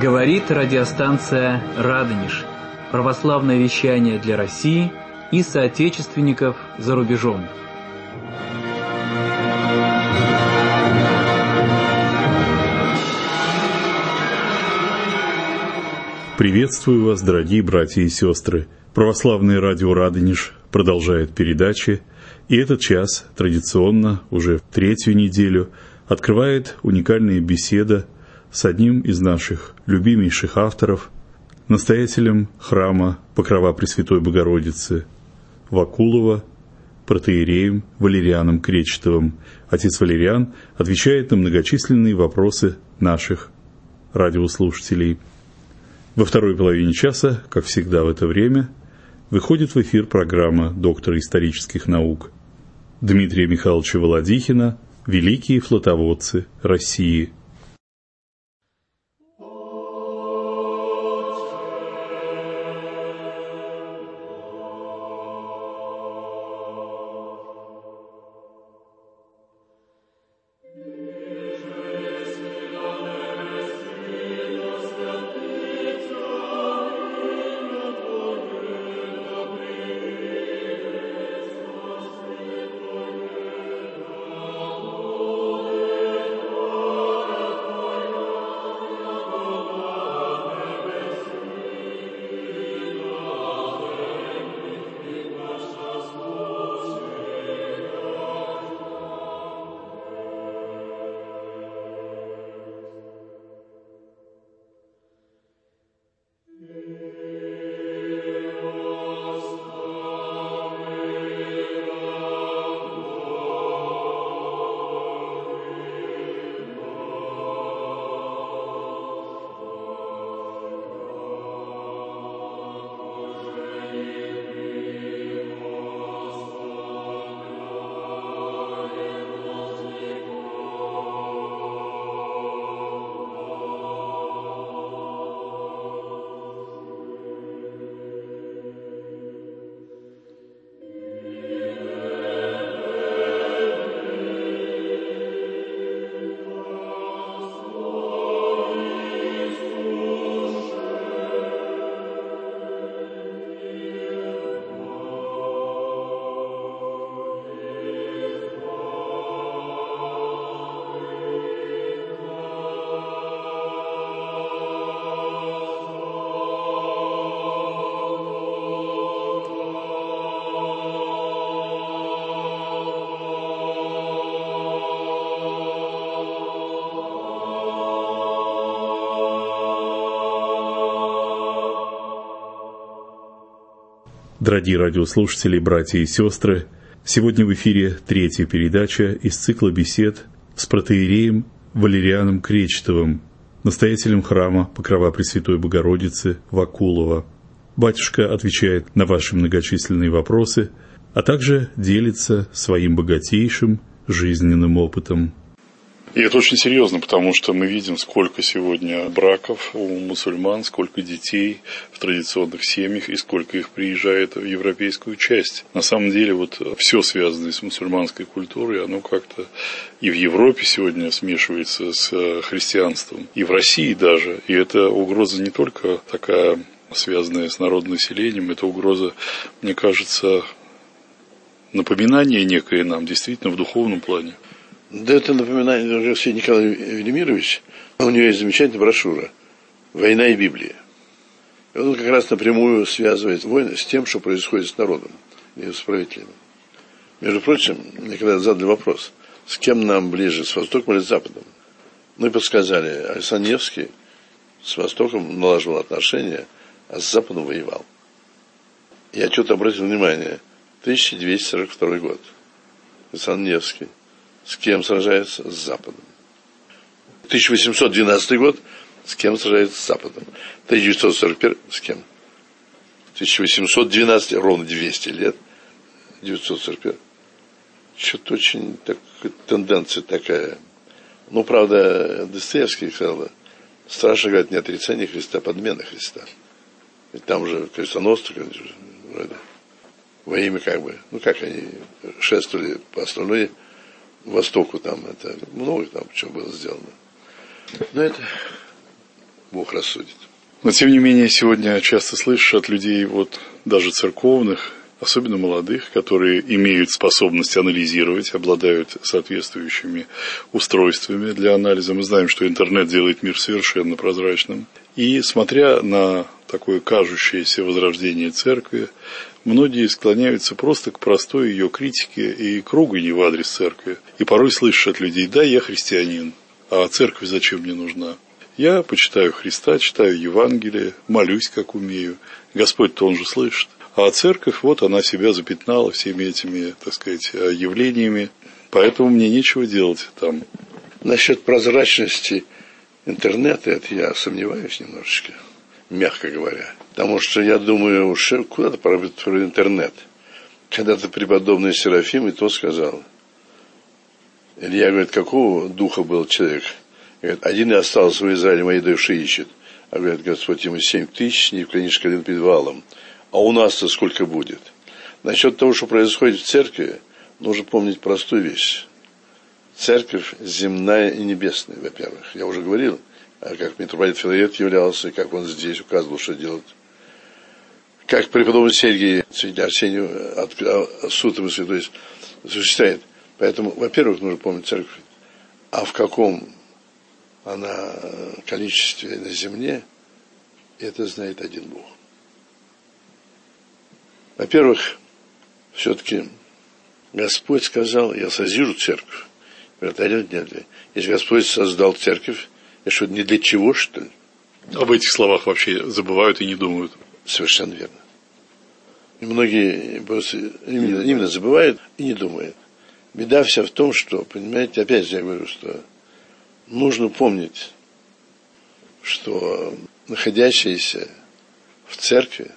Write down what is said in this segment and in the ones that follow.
Говорит радиостанция «Радонеж». Православное вещание для России и соотечественников за рубежом. Приветствую вас, дорогие братья и сестры. Православное радио «Радонеж» продолжает передачи, и этот час, традиционно, уже в третью неделю, открывает уникальная беседа с одним из наших любимейших авторов, настоятелем храма Покрова Пресвятой Богородицы Вакулова, протоиереем Валерианом Кречетовым. Отец Валериан отвечает на многочисленные вопросы наших радиослушателей. Во второй половине часа, как всегда в это время, выходит в эфир программа доктора исторических наук Дмитрия Михайловича Володихина «Великие флотоводцы России». Дорогие радиослушатели, братья и сестры, сегодня в эфире третья передача из цикла бесед с протоиереем Валерианом Кречетовым, настоятелем храма Покрова Пресвятой Богородицы Вакулова. Батюшка отвечает на ваши многочисленные вопросы, а также делится своим богатейшим жизненным опытом. И это очень серьезно, потому что мы видим, сколько сегодня браков у мусульман, сколько детей в традиционных семьях и сколько их приезжает в европейскую часть. На самом деле, вот все связанное с мусульманской культурой, оно как-то и в Европе сегодня смешивается с христианством, и в России даже. И это угроза не только такая, связанная с народным населением, это угроза, мне кажется, напоминание некое нам, действительно, в духовном плане. Да, это напоминание уже все Николай Велимирович. У него есть замечательная брошюра «Война и Библия». И он как раз напрямую связывает войны с тем, что происходит с народом и с правителями. Между прочим, мне когда задали вопрос, с кем нам ближе, с Востоком или с Западом? Мы подсказали, Александр Невский с Востоком налаживал отношения, а с Западом воевал. Я что-то обратил внимание, 1242 год. Александр Невский. С кем сражается? С Западом. 1812 год. С кем сражается? С Западом. 1941 с кем? 1812, ровно 200 лет. 941. Что-то очень тенденция такая. Ну, правда, Достоевский сказал, страшно говорить не отрицание Христа, а подмена Христа. Ведь там уже крестоносцы, вроде, во имя как бы, ну, как они шествовали по основной Востоку, там, это много там чего было сделано. Но это Бог рассудит. Но, тем не менее, сегодня часто слышишь от людей, даже церковных, особенно молодых, которые имеют способность анализировать, обладают соответствующими устройствами для анализа. Мы знаем, что интернет делает мир совершенно прозрачным. И смотря на такое кажущееся возрождение церкви, многие склоняются просто к простой ее критике и к ругани в адрес церкви. И порой слышишь от людей: да, я христианин, а церковь зачем мне нужна? Я почитаю Христа, читаю Евангелие, молюсь, как умею. Господь-то Он же слышит. А церковь, она себя запятнала всеми этими, явлениями. Поэтому мне нечего делать там. Насчет прозрачности интернета, это я сомневаюсь немножечко, мягко говоря. Потому что я думаю, уж куда-то про интернет. Когда-то преподобный Серафим и то сказал. Илья говорит, какого духа был человек? Говорит, один и остался в Израиле, моей души ищет. А говорит, Господь ему 7000, не вклонишь колен перед валом. А у нас-то сколько будет? Насчет того, что происходит в церкви, нужно помнить простую вещь. Церковь земная и небесная, во-первых. Я уже говорил, как митрополит Филарет являлся, как он здесь указывал, что делать. Как преподобный Сергий, святитель Арсений, суд ему святой осуществляет. Поэтому, во-первых, нужно помнить церковь. А в каком она количестве на земле, это знает один Бог. Во-первых, все-таки Господь сказал, я созижу церковь. Говорят, нет. Если Господь создал церковь, это что, не для чего, что ли? Об этих словах вообще забывают и не думают. Совершенно верно. И многие просто именно забывают и не думают. Беда вся в том, что, понимаете, опять же я говорю, что нужно помнить, что находящиеся в церкви,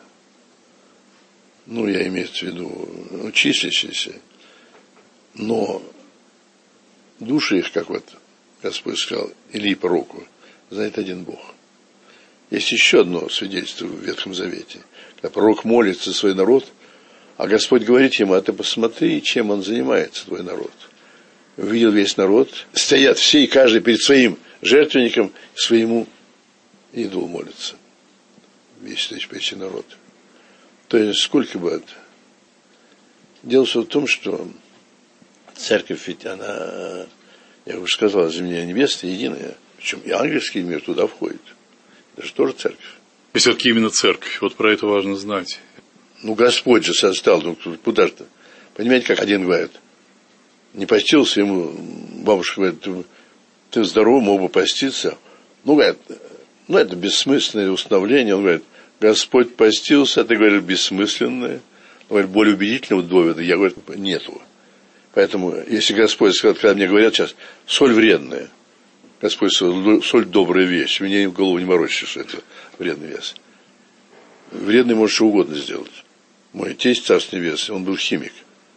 я имею в виду числящиеся, но души их, как Господь сказал, Илии пророку, знает один Бог. Есть еще одно свидетельство в Ветхом Завете, когда пророк молится за свой народ, а Господь говорит ему, а ты посмотри, чем он занимается, твой народ. Увидел весь народ, стоят все и каждый перед своим жертвенником, своему идолу молится. Весь тысячный народ. То есть, сколько бы это? Дело все в том, что церковь, ведь она, я уже сказал, земля небесная, единая. Причем и ангельский мир туда входит. Это же тоже церковь. И все-таки именно церковь. Про это важно знать. Господь же создал, куда же-то? Понимаете, как один говорит, не постился, ему бабушка говорит, ты здоров, мог бы поститься. Говорит, это бессмысленное установление. Он говорит, Господь постился, ты говоришь, бессмысленное. Он говорит, более убедительного довода, я говорю, нету. Поэтому, если Господь сказал, когда мне говорят сейчас, соль вредная, Господь сказал, соль добрая вещь, мне в голову не морочишь, что это вредный вес. Вредный может что угодно сделать. Мой тесть, Царство Небесное, он был химик.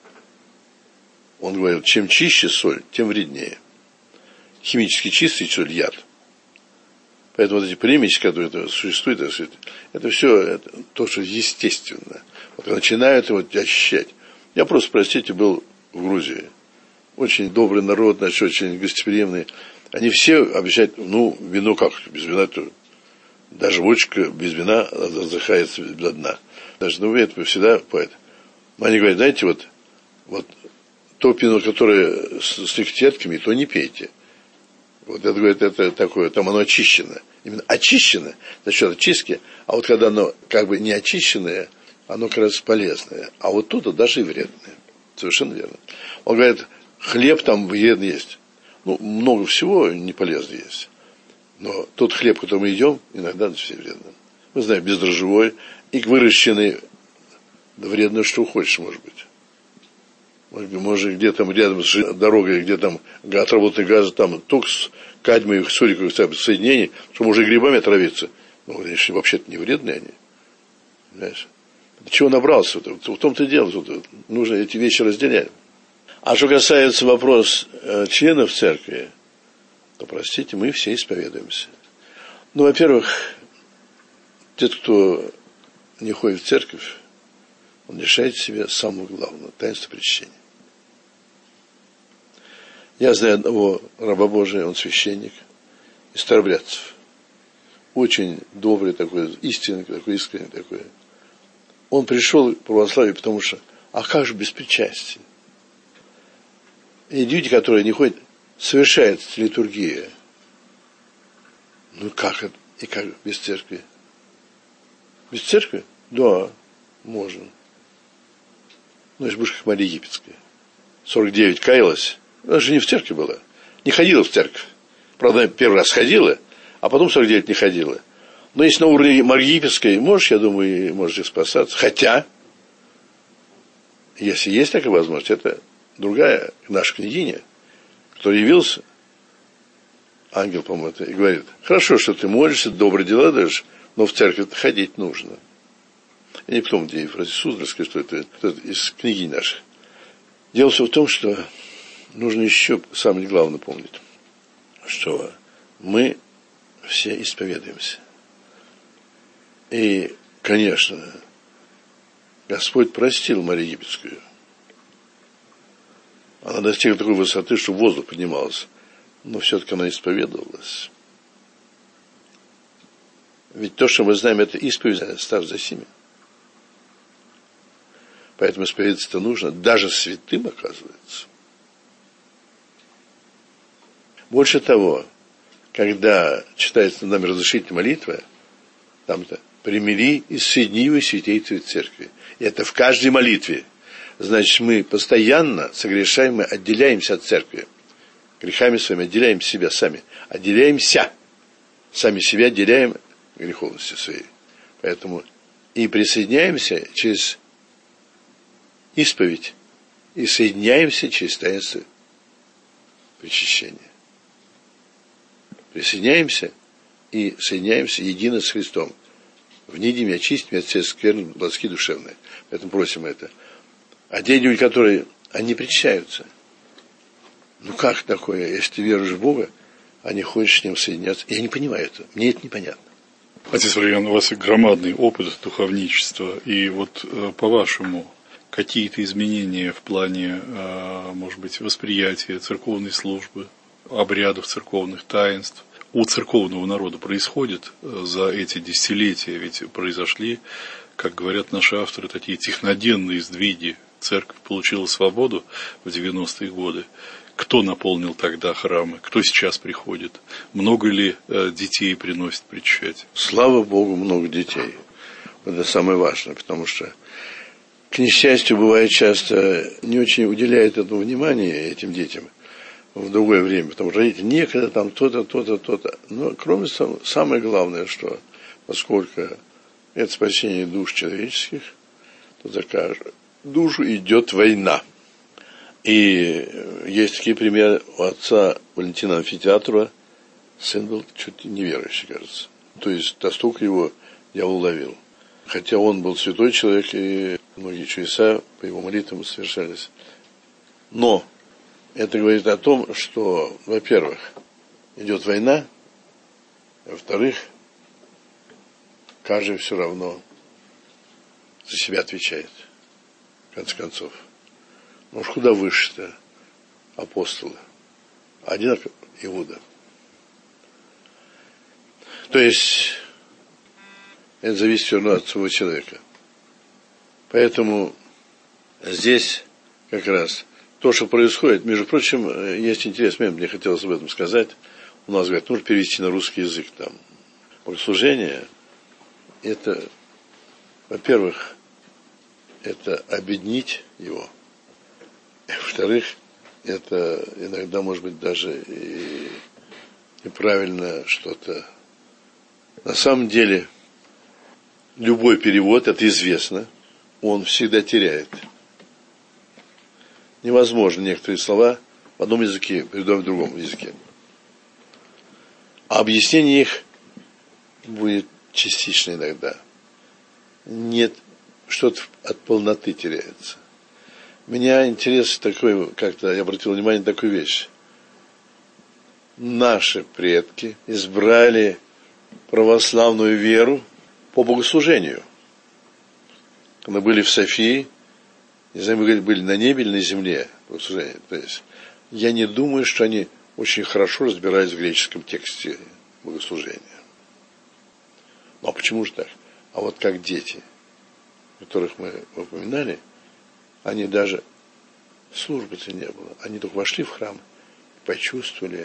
Он говорил, чем чище соль, тем вреднее. Химически чистый соль – яд. Поэтому эти примеси, которые существуют, это все то, что естественно. Когда начинают его ощущать. Я просто, простите, был в Грузии. Очень добрый народ, очень гостеприимный. Они все обещают, вино как, без вина, то даже водочка без вина задыхается до дна. Даже, это всегда поэт. Они говорят, знаете, вот то пино, которое с лихтетками, то не пейте. Это, говорит, это такое, там оно очищено. Именно очищено за счет очистки, а когда оно как бы не очищенное, оно как раз полезное. А тут даже и вредное. Совершенно верно. Он говорит, хлеб там вредный есть. Много всего не полезно есть. Но тот хлеб, который мы едим, иногда все вредно. Мы знаем, бездрожжевой и выращенный, вредно, что хочешь, может быть. Может, где там рядом с дорогой, где там отработанный газ, там токс, кадмий, суриковых соединений, что можно и грибами отравиться. Конечно, вообще-то не вредные они. Понимаешь? До чего набрался? В том-то и дело. Нужно эти вещи разделять. А что касается вопроса членов церкви, то, простите, мы все исповедуемся. Во-первых, тот, кто не ходит в церковь, он лишает себя самого главного – таинства причащения. Я знаю одного раба Божия, он священник, из старообрядцев. очень добрый такой, истинный такой, искренний такой. Он пришел к православию, потому что, а как же без причастия? И люди, которые не ходят, совершается литургия. Ну как это? И как без церкви? Без церкви? Да, можно. Ну, если будешь как Мария Египетская. 49 каялась. Она же не в церкви была. Не ходила в церковь. Правда, первый раз ходила, а потом 49 не ходила. Но если на уровне Марии Египетской можешь, я думаю, можете спасаться. Хотя, если есть такая возможность, это другая наша княгиня, кто явился, ангел, по-моему, это, и говорит: хорошо, что ты молишься, добрые дела даешь, но в церковь ходить нужно. Я не помню, где Ефразий Суздальский, что это кто-то из княгинь наших. Дело все в том, что нужно еще самое главное помнить, что мы все исповедуемся. И, конечно, Господь простил Марию Египетскую. Она достигла такой высоты, что в воздух поднималась. Но все-таки она исповедовалась. Ведь то, что мы знаем, это исповедь, став за сими. Поэтому исповедаться-то нужно, даже святым, оказывается. Больше того, когда читается нами разрешительная молитва, там-то примири и соедини его святей Твоей Церкви. И это в каждой молитве. Значит, мы постоянно согрешаем, мы отделяемся от Церкви. Грехами своими отделяем себя сами. Отделяемся. Сами себя отделяем греховности своей. Поэтому и присоединяемся через исповедь. И соединяемся через таинство причащения. Присоединяемся и соединяемся едино с Христом. Вниди меня, очисти меня от всех скверн, блазки душевные. Поэтому просим это. А те люди, которые, они причащаются. Ну как такое, если ты веруешь в Бога, а не хочешь с Ним соединяться? Я не понимаю это, мне это непонятно. Отец Валерьян, у вас громадный опыт духовничества. И вот по-вашему, какие-то изменения в плане, может быть, восприятия церковной службы, обрядов церковных таинств у церковного народа происходит за эти десятилетия? Ведь произошли, как говорят наши авторы, такие техногенные сдвиги. Церковь получила свободу в 90-е годы. Кто наполнил тогда храмы? Кто сейчас приходит? Много ли детей приносит причащать? Слава Богу, много детей. Это самое важное, потому что, к несчастью, бывает часто не очень уделяют этому внимания этим детям в другое время, потому что родители некогда там то-то, то-то, то-то. Но кроме того, самое главное, что поскольку это спасение душ человеческих, то за каждую душу идет война. И есть такие примеры у отца Валентина Амфитеатрова. Сын был чуть неверующий, кажется. То есть настолько его дьявол ловил. Хотя он был святой человек, и многие чудеса по его молитвам совершались. Но это говорит о том, что, во-первых, идет война, а во-вторых, каждый все равно за себя отвечает, в конце концов. Ну уж куда выше-то апостолы? Один Иуда. То есть, это зависит все равно от своего человека. Поэтому здесь как раз то, что происходит, между прочим, есть интересный момент, мне хотелось об этом сказать. У нас, говорят, нужно перевести на русский язык там. Богослужение, это, во-первых, это объединить его. Во-вторых, это иногда, может быть, даже и неправильно что-то. На самом деле, любой перевод, это известно, он всегда теряет. Невозможно некоторые слова в одном языке передавать в другом языке. А объяснение их будет частично иногда. Нет, что-то от полноты теряется. Меня интерес такой, как-то я обратил внимание на такую вещь. Наши предки избрали православную веру по богослужению. Когда были в Софии, не знаю, мы были на небе или на земле богослужения. То есть, я не думаю, что они очень хорошо разбирались в греческом тексте богослужения. Ну, а почему же так? А вот как дети, которых мы упоминали, они даже службы-то не было. Они только вошли в храм, почувствовали,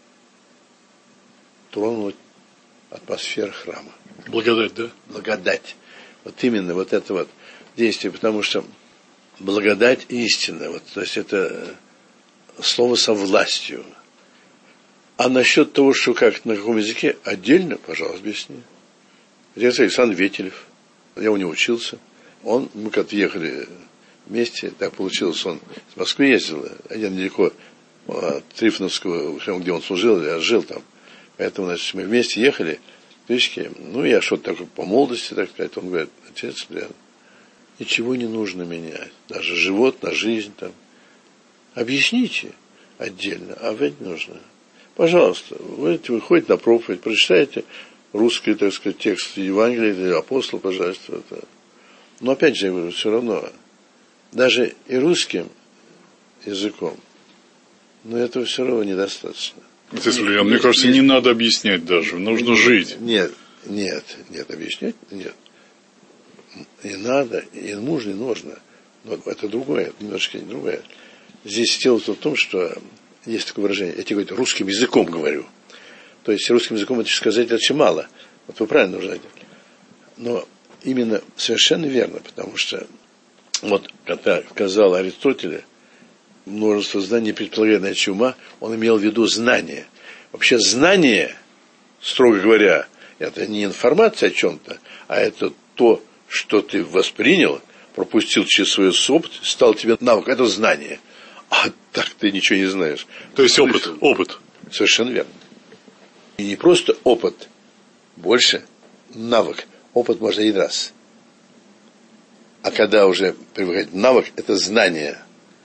тронула атмосфера храма. Благодать, да? Благодать. Вот именно вот это вот действие, потому что благодать истина, вот, то есть это слово со властью. А насчет того, что как на каком языке, отдельно, пожалуйста, объясни. Отец Александр Ветелев, я у него учился. Мы как-то ехали вместе, так получилось, он с Москвы ездил, а я недалеко от Трифоновского, где он служил, я жил там. Поэтому, значит, мы вместе ехали, я что-то такое по молодости, так сказать, он говорит: отец, ничего не нужно менять, даже живот на жизнь там. Объясните отдельно, а ведь нужно. Пожалуйста, вы ходите на проповедь, прочитайте русский, так сказать, текст Евангелия или апостол, пожалуйста. Но опять же, я говорю, все равно, даже и русским языком, но этого все равно недостаточно. Мне кажется, не надо объяснять даже, нужно жить. Нет, объяснять нет. И надо, и нужно, и нужно. Но это другое, это немножко не другое. Здесь дело в том, что есть такое выражение, я тебе говорю, русским языком говорю. То есть русским языком это сказать очень мало. Вот вы правильно нужно. Но именно совершенно верно, потому что вот когда сказал Аристотель, множество знаний предполагает наличие ума, он имел в виду знание. Вообще знание, строго говоря, это не информация о чем-то, а это то, что ты воспринял, пропустил через свой опыт, стал тебе навык. Это знание. А так ты ничего не знаешь. То есть опыт. Совершенно верно. И не просто опыт, больше навык. Опыт можно один раз. А когда уже привыкает навык, это знание.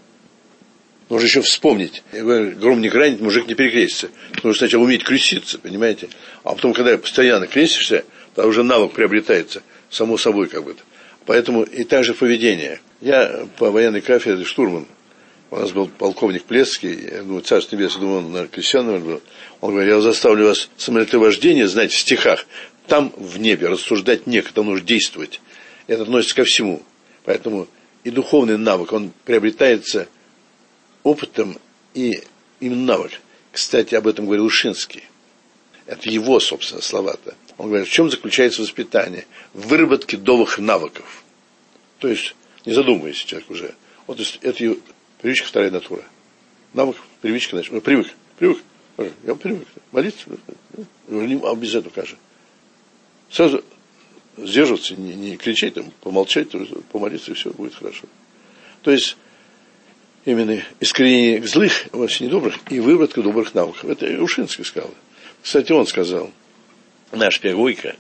Нужно еще вспомнить. Я говорю, гром не гранит, мужик не перекрестится. Нужно сначала уметь креститься, понимаете? А потом, когда постоянно крестишься, то уже навык приобретается, само собой как бы. Поэтому и так же поведение. Я по военной кафедре штурман. У нас был полковник Плесский, я думаю, царство небесное, думаю, он, наверное, крещеный был. Он говорит: я заставлю вас самолетовождение, знаете, в стихах, там в небе рассуждать некогда, там нужно действовать. Это относится ко всему. Поэтому и духовный навык, он приобретается опытом и именно навык. Кстати, об этом говорил Ушинский. Это его, собственно, слова-то. Он говорит, в чем заключается воспитание? В выработке новых навыков. То есть, не задумываясь человек уже. Вот это привычка, вторая натура. Навык, привычка, значит, привык. Я привык. Молиться, а без этого как же? Сразу сдерживаться, не кричать, там, помолчать, помолиться, и все будет хорошо. То есть, именно искоренение злых, вообще недобрых, и выработка добрых навыков. Это Ушинский сказал. Кстати, он сказал, наша педагогика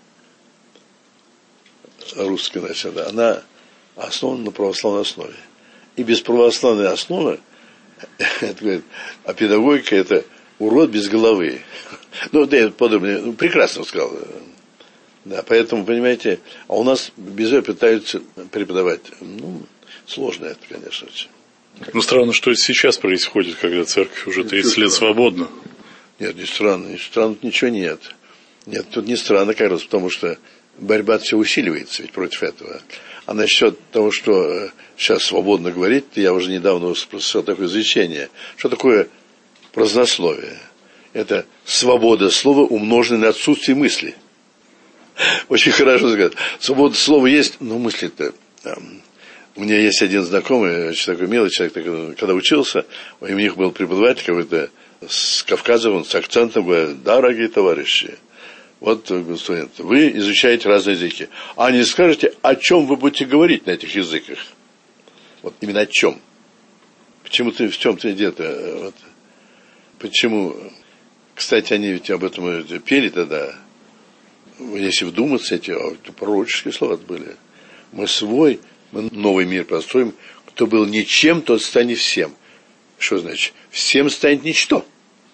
русская, значит, она основана на православной основе. И без православной основы, это говорит, а педагогика это урод без головы. Ну, да, подобное, прекрасно сказал. Да, поэтому, понимаете, а у нас без этого пытаются преподавать. Сложно это, конечно. Ну, странно, что это сейчас происходит, когда церковь уже 30 лет свободна. Нет, не странно, ничего нет. Нет, тут не странно, как раз, потому что борьба все усиливается ведь против этого. А насчет того, что сейчас свободно говорить, я уже недавно слышал такое изречение. Что такое празднословие? Это свобода слова, умноженная на отсутствие мысли. Очень хорошо сказать. Свобода слова есть, но мысли-то... У меня есть один знакомый, очень такой милый человек, когда учился, у них был преподаватель какой-то с Кавказа, он с акцентом говорит: дорогие товарищи, вот, студенты, вы изучаете разные языки, а не скажете, о чем вы будете говорить на этих языках? Вот именно о чем? Почему-то в чем-то идея-то? Вот. Почему? Кстати, они ведь об этом пели тогда. Если вдуматься, эти пророческие слова были. Мы новый мир построим. Кто был ничем, тот станет всем. Что значит? Всем станет ничто.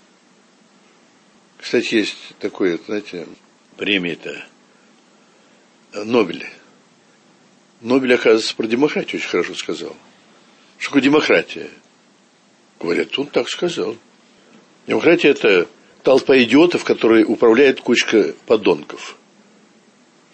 Кстати, есть такое, знаете, премия-то Нобеля. Нобель, оказывается, про демократию очень хорошо сказал. Что такое демократия? Говорят, он так сказал. Демократия – это толпа идиотов, которые управляет кучка подонков.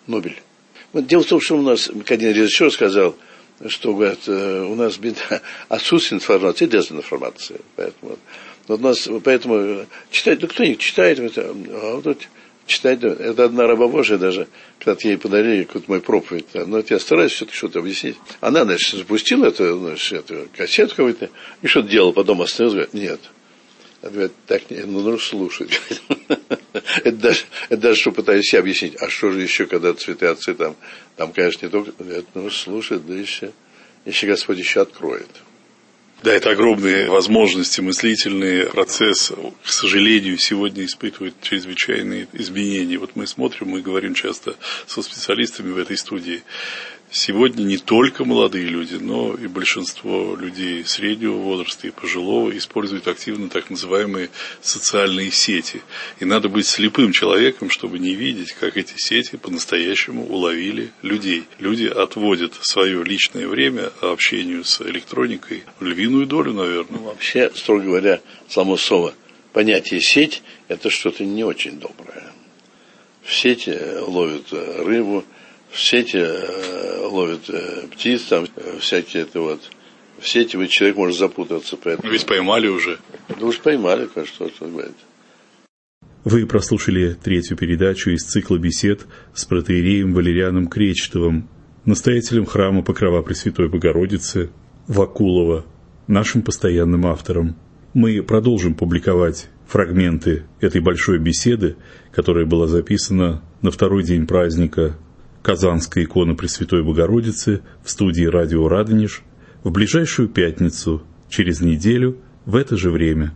Нобель. Вот дело в том, что у нас, один режиссер сказал, что, говорит, у нас беда отсутствие информации и дезинформация. Поэтому читать, кто не читает, а вот читать, это одна раба Божия даже, когда-то ей подарили какую-то мою проповедь, но я стараюсь все-таки что-то объяснить. Она, значит, запустила эту кассету какую-то и что-то делала, потом остановилась, говорит, нет. Она говорит, так, нужно слушать. Это даже, что пытаюсь себе объяснить, а что же еще, когда цветы отцы, там, конечно, не только, это нужно слушать, да еще Господь еще откроет. Да, это огромные возможности, мыслительный процесс, к сожалению, сегодня испытывает чрезвычайные изменения. Вот мы смотрим, мы говорим часто со специалистами в этой студии. Сегодня не только молодые люди, но и большинство людей среднего возраста и пожилого используют активно так называемые социальные сети. И надо быть слепым человеком, чтобы не видеть, как эти сети по-настоящему уловили людей. Люди отводят свое личное время общению с электроникой в львиную долю, наверное. Вообще, строго говоря, само слово понятие «сеть» – это что-то не очень доброе. В сети ловят рыбу, в сети ловят птиц, там всякие это вот. В сети человек может запутаться. Поэтому... Ведь поймали уже. Да уж поймали, что говорит. Вы прослушали третью передачу из цикла бесед с протоиереем Валерианом Кречетовым, настоятелем храма Покрова Пресвятой Богородицы Вакулова, нашим постоянным автором. Мы продолжим публиковать фрагменты этой большой беседы, которая была записана на второй день праздника Казанской иконы Пресвятой Богородицы в студии радио «Радонеж» в ближайшую пятницу, через неделю, в это же время.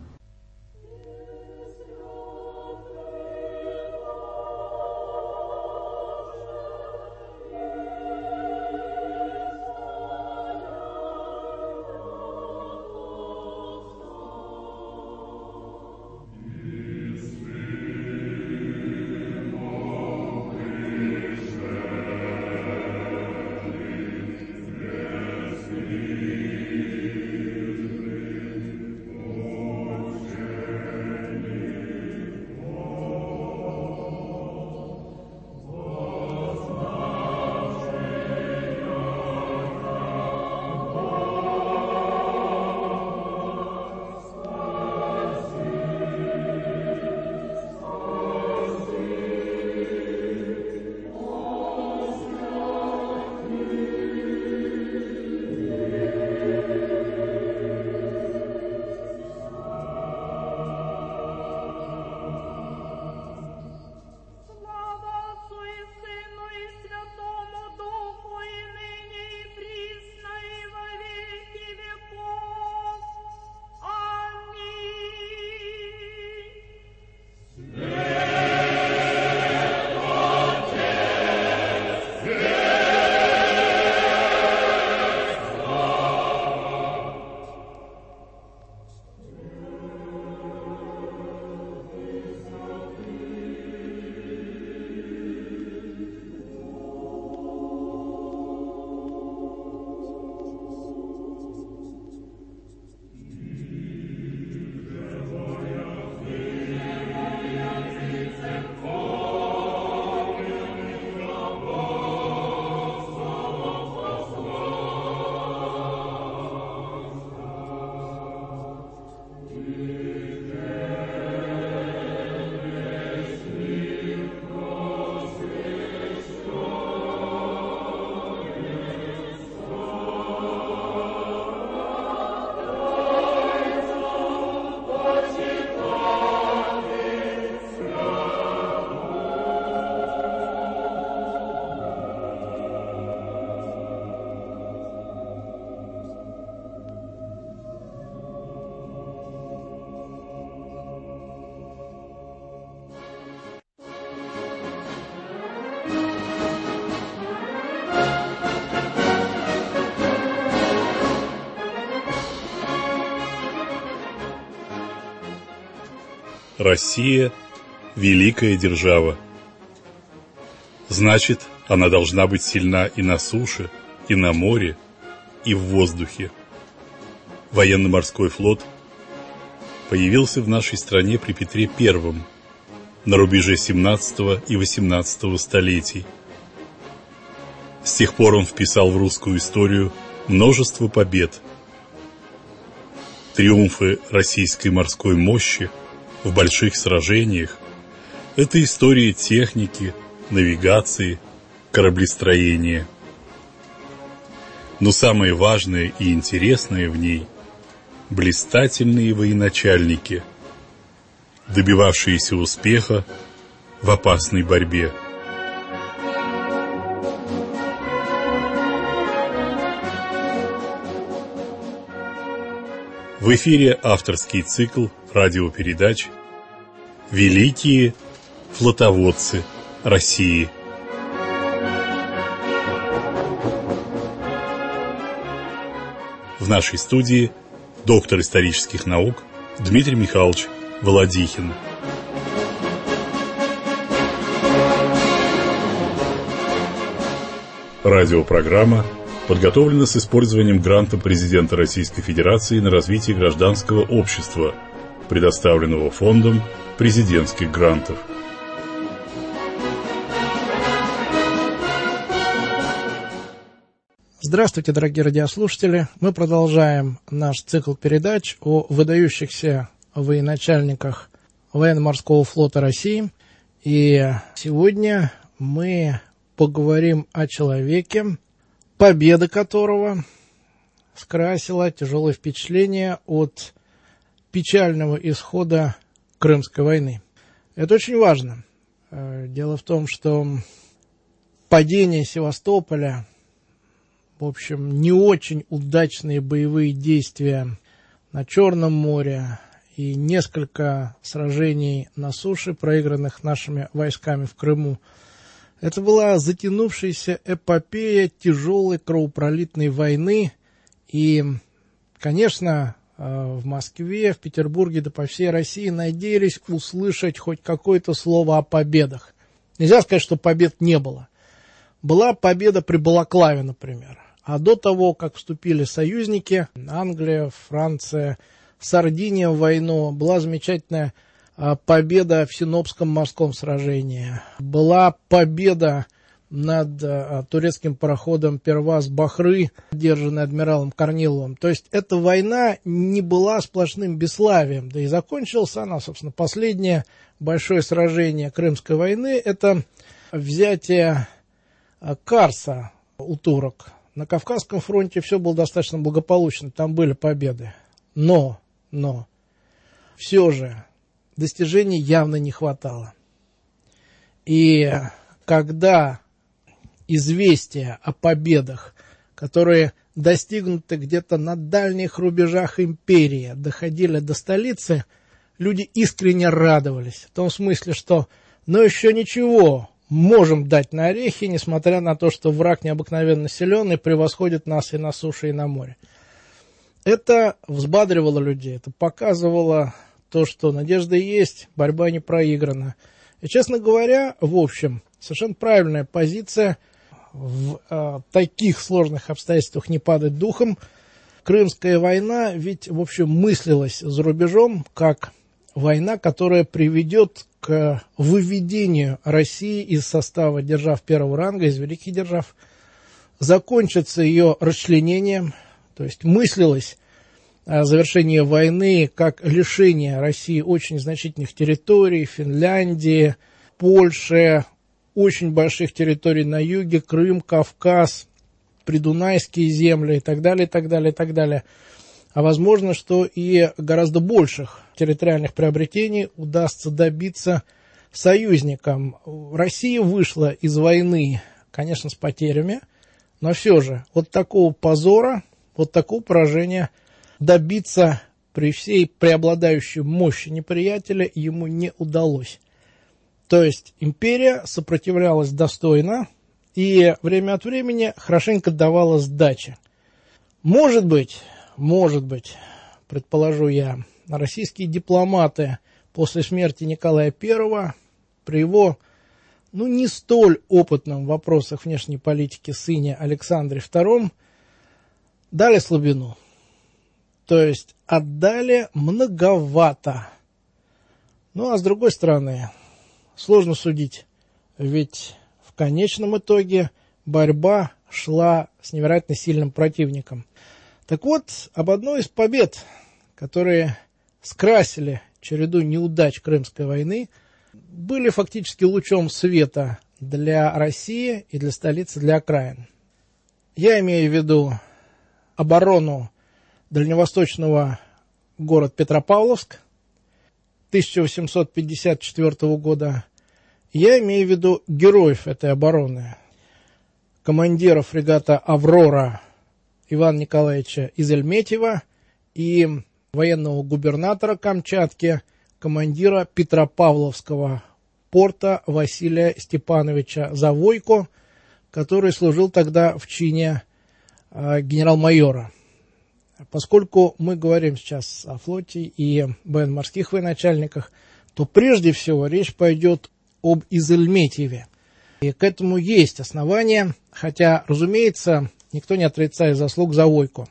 Россия – великая держава. Значит, она должна быть сильна и на суше, и на море, и в воздухе. Военно-морской флот появился в нашей стране при Петре I на рубеже 17 и 18 столетий. С тех пор он вписал в русскую историю множество побед. Триумфы российской морской мощи в больших сражениях – это истории техники, навигации, кораблестроения. Но самое важное и интересное в ней – блистательные военачальники, добивавшиеся успеха в опасной борьбе. В эфире авторский цикл радиопередач «Великие флотоводцы России». В нашей студии доктор исторических наук Дмитрий Михайлович Володихин. Радиопрограмма подготовлена с использованием гранта президента Российской Федерации на развитие гражданского общества, предоставленного Фондом президентских грантов. Здравствуйте, дорогие радиослушатели! Мы продолжаем наш цикл передач о выдающихся военачальниках военно-морского флота России. И сегодня мы поговорим о человеке, победа которого скрасила тяжелое впечатление от печального исхода Крымской войны. Это очень важно. Дело в том, что падение Севастополя, в общем, не очень удачные боевые действия на Черном море и несколько сражений на суше, проигранных нашими войсками в Крыму, это была затянувшаяся эпопея тяжелой кровопролитной войны. И, конечно, в Москве, в Петербурге, да по всей России надеялись услышать хоть какое-то слово о победах. Нельзя сказать, что побед не было. Была победа при Балаклаве, например. А до того, как вступили союзники, Англия, Франция, Сардиния в войну, была замечательная победа в Синопском морском сражении. Была победа над турецким пароходом Перваз-Бахры, одержанный адмиралом Корниловым. То есть эта война не была сплошным бесславием. Да и закончилась она, собственно, последнее большое сражение Крымской войны. Это взятие Карса у турок. На Кавказском фронте все было достаточно благополучно, там были победы. Но все же достижений явно не хватало. И когда известия о победах, которые достигнуты где-то на дальних рубежах империи, доходили до столицы, люди искренне радовались. В том смысле, что еще ничего, можем дать на орехи, несмотря на то, что враг необыкновенно силен и превосходит нас и на суше, и на море. Это взбадривало людей, это показывало то, что надежда есть, борьба не проиграна. И, честно говоря, в общем, совершенно правильная позиция в таких сложных обстоятельствах не падать духом. Крымская война ведь, в общем, мыслилась за рубежом как война, которая приведет к выведению России из состава держав первого ранга, из великих держав, закончится ее расчленением, то есть мыслилось завершение войны как лишение России очень значительных территорий, Финляндии, Польши, очень больших территорий на юге, Крым, Кавказ, Придунайские земли и так далее, и так далее, и так далее. А возможно, что и гораздо больших территориальных приобретений удастся добиться союзникам. Россия вышла из войны, конечно, с потерями, но все же вот такого позора, вот такого поражения добиться при всей преобладающей мощи неприятеля ему не удалось. То есть империя сопротивлялась достойно и время от времени хорошенько давала сдачи. Может быть, предположу я, российские дипломаты после смерти Николая I при его не столь опытном в вопросах внешней политики сыне Александре II дали слабину. То есть отдали многовато. А с другой стороны, сложно судить, ведь в конечном итоге борьба шла с невероятно сильным противником. Так вот, об одной из побед, которые скрасили череду неудач Крымской войны, были фактически лучом света для России и для столицы, для окраин. Я имею в виду оборону дальневосточного города Петропавловск 1854 года. Я имею в виду героев этой обороны, командира фрегата «Аврора» Ивана Николаевича Изельметьева и военного губернатора Камчатки, командира Петропавловского порта Василия Степановича Завойко, который служил тогда в чине генерал-майора. Поскольку мы говорим сейчас о флоте и военно-морских военачальниках, то прежде всего речь пойдет об Изельметьеве. И к этому есть основания, хотя, разумеется, никто не отрицает заслуг Завойко.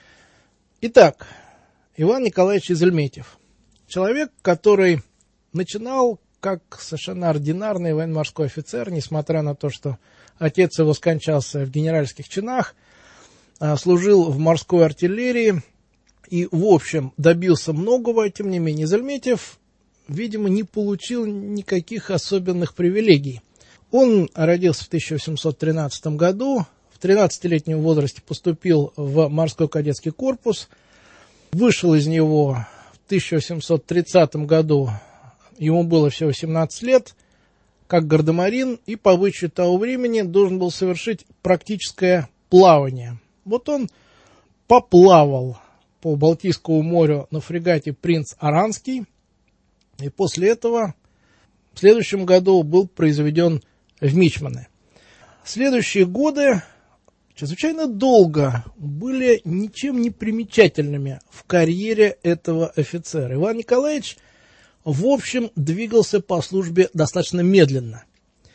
Итак, Иван Николаевич Изельметьев. Человек, который начинал как совершенно ординарный военно-морской офицер, несмотря на то, что отец его скончался в генеральских чинах, служил в морской артиллерии и, в общем, добился многого. Тем не менее, Изельметьев, видимо, не получил никаких особенных привилегий. Он родился в 1813 году, в 13-летнем возрасте поступил в морской кадетский корпус, вышел из него в 1830 году, ему было всего 17 лет, как гардемарин, и по обычаю того времени должен был совершить практическое плавание. Вот он поплавал по Балтийскому морю на фрегате «Принц Аранский», и после этого в следующем году был произведен в мичманы. Следующие годы чрезвычайно долго были ничем не примечательными в карьере этого офицера. Иван Николаевич, в общем, двигался по службе достаточно медленно.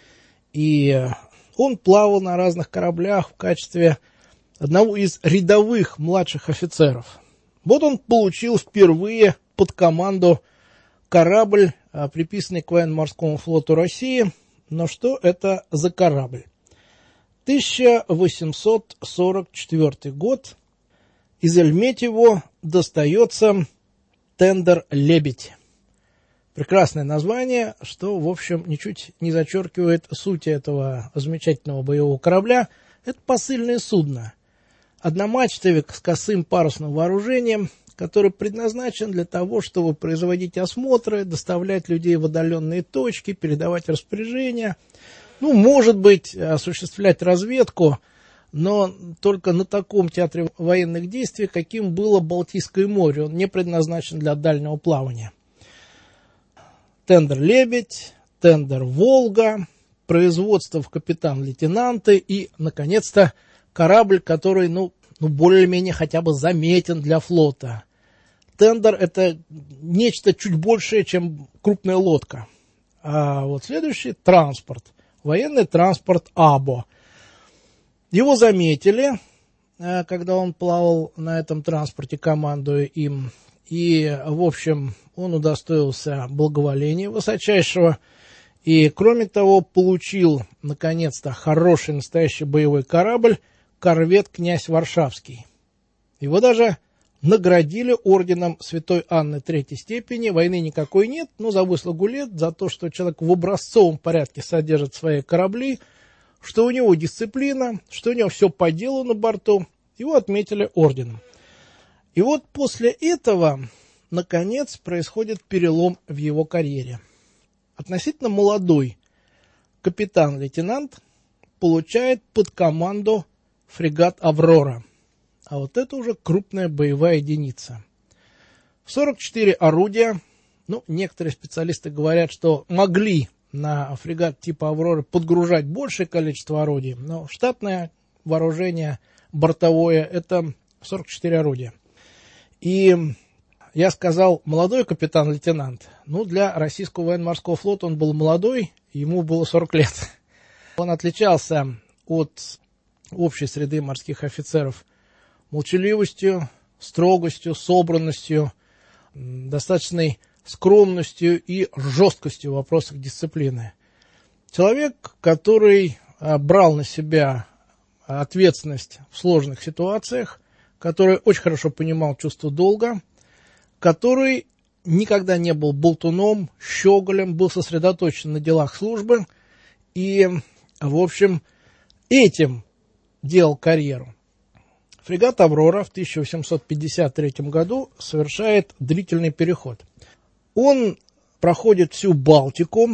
И он плавал на разных кораблях в качестве одного из рядовых младших офицеров. Вот он получил впервые под команду корабль, приписанный к военно-морскому флоту России. Но что это за корабль? 1844 год. Изельметьеву достается тендер «Лебедь». Прекрасное название, что, в общем, ничуть не зачеркивает сути этого замечательного боевого корабля. Это посыльное судно. Одномачтовик с косым парусным вооружением, который предназначен для того, чтобы производить осмотры, доставлять людей в отдаленные точки, передавать распоряжения, может быть, осуществлять разведку, но только на таком театре военных действий, каким было Балтийское море. Он не предназначен для дальнего плавания. Тендер «Лебедь», тендер «Волга», производство в капитан-лейтенанты и, наконец-то, корабль, который, более-менее хотя бы заметен для флота. Тендер – это нечто чуть большее, чем крупная лодка. А вот следующий – транспорт. Военный транспорт «Або». Его заметили, когда он плавал на этом транспорте, командуя им. И, в общем, он удостоился благоволения высочайшего. И, кроме того, получил, наконец-то, хороший настоящий боевой корабль, корвет «Князь Варшавский». Его даже наградили орденом Святой Анны Третьей степени. Войны никакой нет, но за выслугу лет, за то, что человек в образцовом порядке содержит свои корабли, что у него дисциплина, что у него все по делу на борту, его отметили орденом. И вот после этого, наконец, происходит перелом в его карьере. Относительно молодой капитан-лейтенант получает под команду фрегат «Аврора». А вот это уже крупная боевая единица. 44 орудия. Некоторые специалисты говорят, что могли на фрегат типа «Авроры» подгружать большее количество орудий, но штатное вооружение бортовое – это 44 орудия. И я сказал молодой капитан-лейтенант. Для российского военно-морского флота он был молодой, ему было 40 лет. Он отличался от общей среды морских офицеров молчаливостью, строгостью, собранностью, достаточной скромностью и жесткостью в вопросах дисциплины. Человек, который брал на себя ответственность в сложных ситуациях, который очень хорошо понимал чувство долга, который никогда не был болтуном, щеголем, был сосредоточен на делах службы и, в общем, этим делал карьеру. Фрегат «Аврора» в 1853 году совершает длительный переход. Он проходит всю Балтику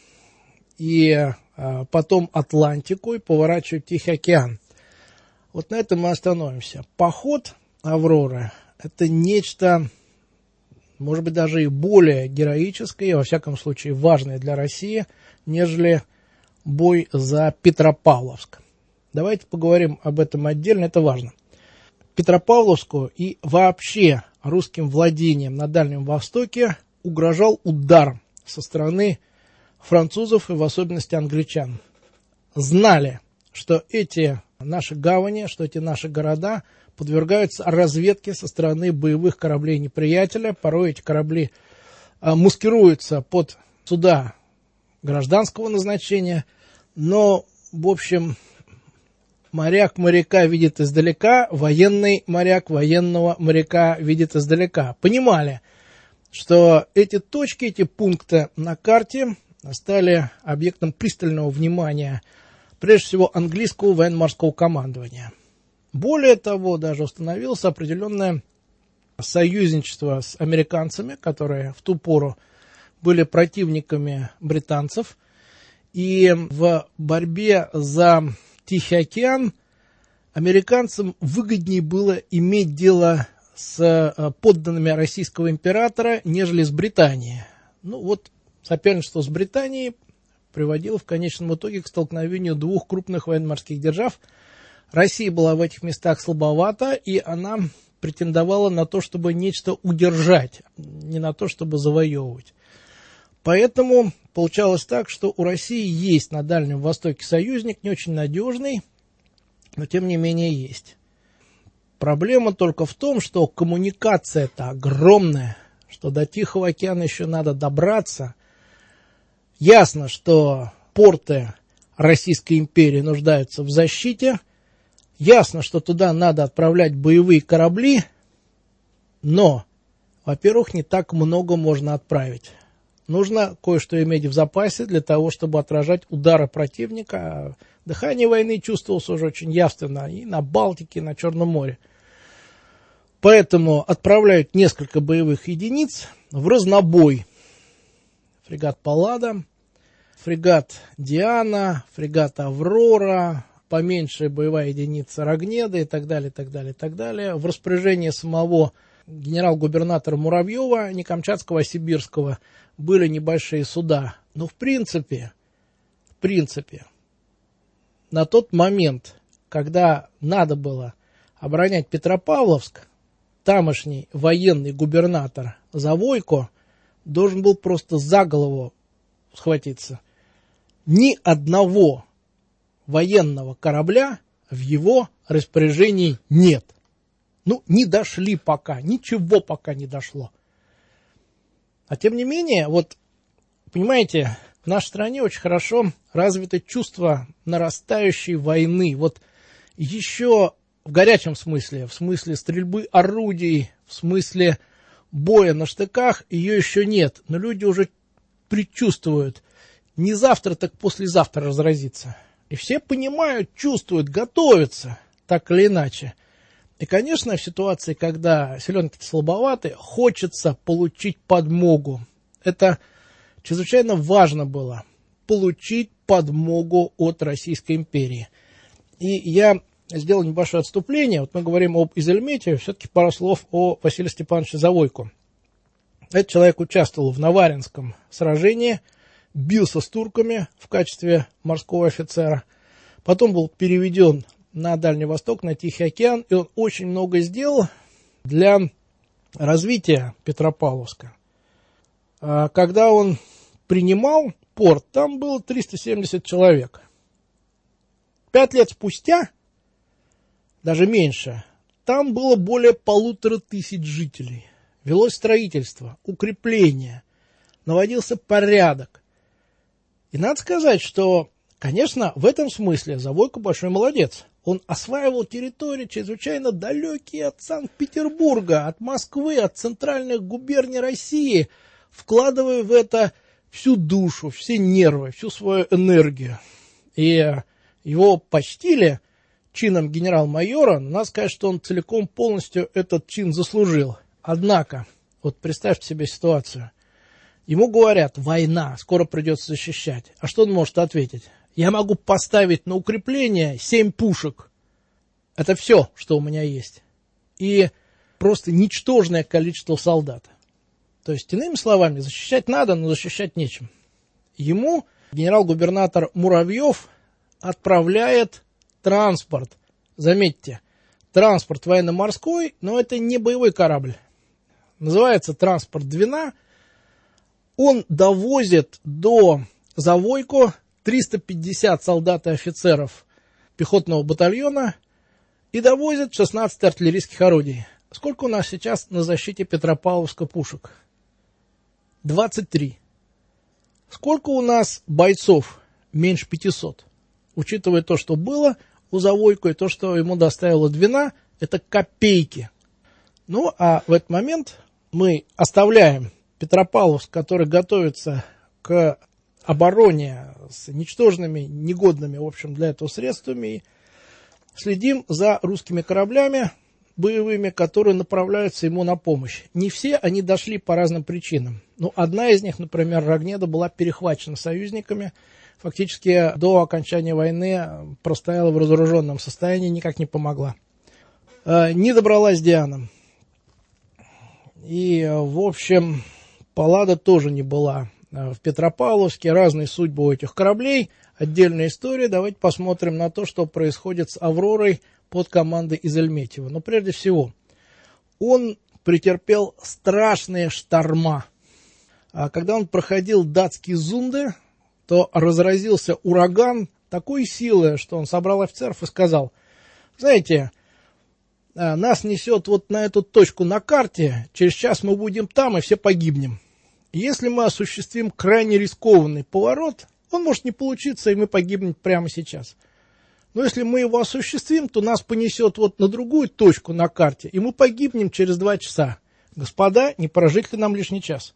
и потом Атлантику и поворачивает в Тихий океан. Вот на этом мы остановимся. Поход «Авроры» — это нечто, может быть, даже и более героическое, во всяком случае важное для России, нежели бой за Петропавловск. Давайте поговорим об этом отдельно, это важно. Петропавловску и вообще русским владениям на Дальнем Востоке угрожал удар со стороны французов и в особенности англичан. Знали, что эти наши гавани, что эти наши города подвергаются разведке со стороны боевых кораблей неприятеля. Порой эти корабли маскируются под суда гражданского назначения, но, в общем, моряк моряка видит издалека, военный моряк военного моряка видит издалека. Понимали, что эти точки, эти пункты на карте стали объектом пристального внимания, прежде всего, английского военно-морского командования. Более того, даже установилось определенное союзничество с американцами, которые в ту пору были противниками британцев. И в борьбе за Тихий океан американцам выгоднее было иметь дело с подданными российского императора, нежели с Британией. Ну вот, соперничество с Британией приводило в конечном итоге к столкновению двух крупных военно-морских держав. Россия была в этих местах слабовата, и она претендовала на то, чтобы нечто удержать, не на то, чтобы завоевывать. Поэтому получалось так, что у России есть на Дальнем Востоке союзник, не очень надежный, но тем не менее есть. Проблема только в том, что коммуникация-то огромная, что до Тихого океана еще надо добраться. Ясно, что порты Российской империи нуждаются в защите. Ясно, что туда надо отправлять боевые корабли. Но, во-первых, не так много можно отправить. Нужно кое-что иметь в запасе для того, чтобы отражать удары противника. Дыхание войны чувствовалось уже очень явственно и на Балтике, и на Черном море. Поэтому отправляют несколько боевых единиц в разнобой. Фрегат «Паллада», фрегат «Диана», фрегат «Аврора», поменьшая боевая единица «Рогнеда» и так далее, так далее, так далее. В распоряжении самого генерал-губернатора Муравьева, не Камчатского, а Сибирского, были небольшие суда. Но в принципе, на тот момент, когда надо было оборонять Петропавловск, тамошний военный губернатор Завойко должен был просто за голову схватиться. Ни одного военного корабля в его распоряжении нет. Ну, не дошли пока, ничего пока не дошло. А тем не менее, вот, понимаете, в нашей стране очень хорошо развито чувство нарастающей войны. Вот еще в горячем смысле, в смысле стрельбы орудий, в смысле боя на штыках, ее еще нет. Но люди уже предчувствуют, не завтра, так послезавтра разразится. И все понимают, чувствуют, готовятся, так или иначе. И, конечно, в ситуации, когда селенки-то слабоваты, хочется получить подмогу. Это чрезвычайно важно было, получить подмогу от Российской империи. И я сделал небольшое отступление. Вот мы говорим об Изельмете, все-таки пару слов о Василии Степановиче Завойко. Этот человек участвовал в Наваринском сражении, бился с турками в качестве морского офицера, потом был переведен на Дальний Восток, на Тихий океан, и он очень много сделал для развития Петропавловска. Когда он принимал порт, там было 370 человек. 5 лет спустя, даже меньше, там было более 1500 жителей. Велось строительство, укрепление, наводился порядок. И надо сказать, что, конечно, в этом смысле Завойко большой молодец. Он осваивал территории, чрезвычайно далекие от Санкт-Петербурга, от Москвы, от центральных губерний России, вкладывая в это всю душу, все нервы, всю свою энергию. И его почтили чином генерал-майора, но надо сказать, что он целиком полностью этот чин заслужил. Однако, вот представьте себе ситуацию. Ему говорят: война, скоро придется защищать. А что он может ответить? Я могу поставить на укрепление 7 пушек. Это все, что у меня есть. И просто ничтожное количество солдат. То есть, иными словами, защищать надо, но защищать нечем. Ему генерал-губернатор Муравьев отправляет транспорт. Заметьте, транспорт военно-морской, но это не боевой корабль. Называется транспорт Двина. Он довозит до Завойко 350 солдат и офицеров пехотного батальона и довозит 16 артиллерийских орудий. Сколько у нас сейчас на защите Петропавловска пушек? 23. Сколько у нас бойцов? Меньше 500. Учитывая то, что было у Завойко, и то, что ему доставила Двина, это копейки. Ну, а в этот момент мы оставляем Петропавловск, который готовится к обороне с ничтожными, негодными, в общем, для этого средствами, и следим за русскими кораблями боевыми, которые направляются ему на помощь. Не все они дошли по разным причинам. Ну, одна из них, например, Рогнеда, была перехвачена союзниками, фактически до окончания войны простояла в разоруженном состоянии, никак не помогла. Не добралась Диана. И, в общем, Паллада тоже не была в Петропавловске. Разные судьбы у этих кораблей. Отдельная история. Давайте посмотрим на то, что происходит с «Авророй» под командой Изельметьева. Но прежде всего, он претерпел страшные шторма. Когда он проходил датские Зунды, то разразился ураган такой силы, что он собрал офицеров и сказал: знаете, нас несет вот на эту точку на карте, через час мы будем там и все погибнем. Если мы осуществим крайне рискованный поворот, он может не получиться, и мы погибнем прямо сейчас. Но если мы его осуществим, то нас понесет вот на другую точку на карте, и мы погибнем через 2 часа. Господа, не прожить ли нам лишний час?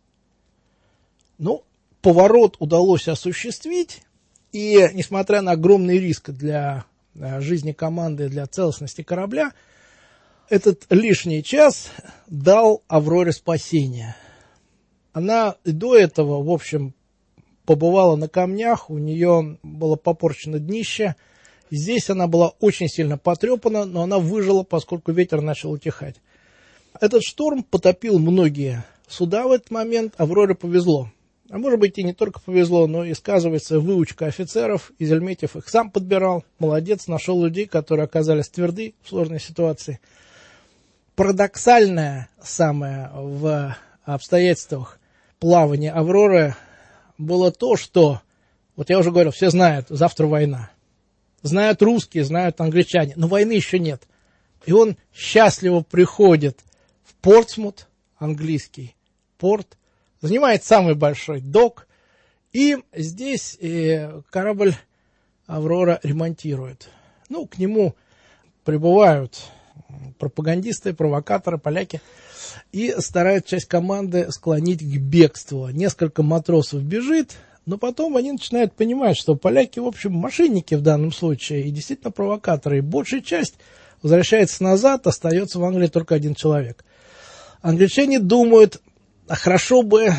Ну, поворот удалось осуществить, и несмотря на огромный риск для жизни команды, для целостности корабля, этот лишний час дал «Авроре» спасение. Она и до этого, в общем, побывала на камнях, у нее было попорчено днище. Здесь она была очень сильно потрепана, но она выжила, поскольку ветер начал утихать. Этот шторм потопил многие суда в этот момент, «Авроре» повезло. А может быть, и не только повезло, но и сказывается выучка офицеров. Изельметьев их сам подбирал. Молодец, нашел людей, которые оказались тверды в сложной ситуации. Парадоксальное самое в обстоятельствах плавания «Авроры» было то, что, вот я уже говорил, все знают, завтра война. Знают русские, знают англичане, но войны еще нет. И он счастливо приходит в Портсмут, английский порт, занимает самый большой док, и здесь корабль «Аврора» ремонтирует. Ну, к нему прибывают пропагандисты, провокаторы, поляки, и старают часть команды склонить к бегству. Несколько матросов бежит, но потом они начинают понимать, что поляки, в общем, мошенники в данном случае, и действительно провокаторы. И большая часть возвращается назад, остается в Англии только один человек. Англичане думают, а хорошо бы